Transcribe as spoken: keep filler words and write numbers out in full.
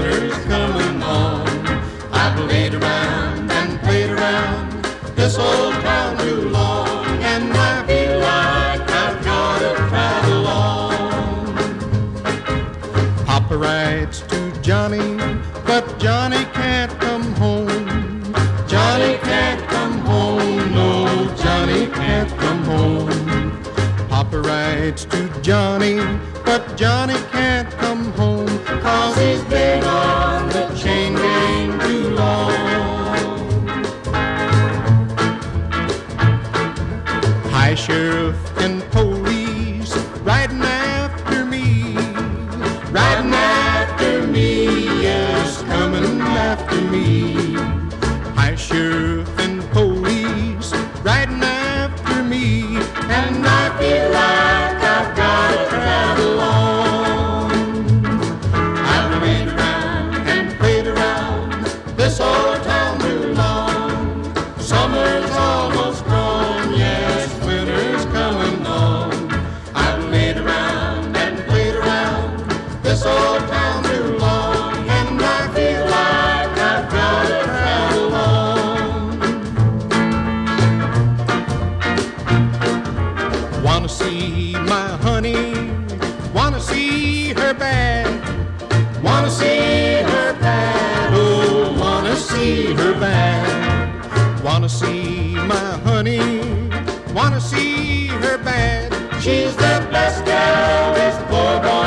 winter's coming on. I've laid around and played around this old town too long, and I feel like I've got to travel on. Papa writes to Johnny, but Johnny can't come home. Johnny can't come home, no, Johnny can't come home. Papa writes to Johnny, but Johnny can't come home, 'cause he's been on the chain gang too long. High sheriff and police riding after me, riding after me, yes, coming after me. High sheriff and police riding after me, and I feel like I've got to travel on. I've played around and played around this old town too long. Summer's almost gone, yes, winter's coming on. I've played around and played around this old town too long, and I feel like I've got to travel on. Wanna see my honey, wanna see her bad, wanna see her bad, oh, wanna see her bad. Wanna see my honey, wanna see her bad. She's the best gal this poor boy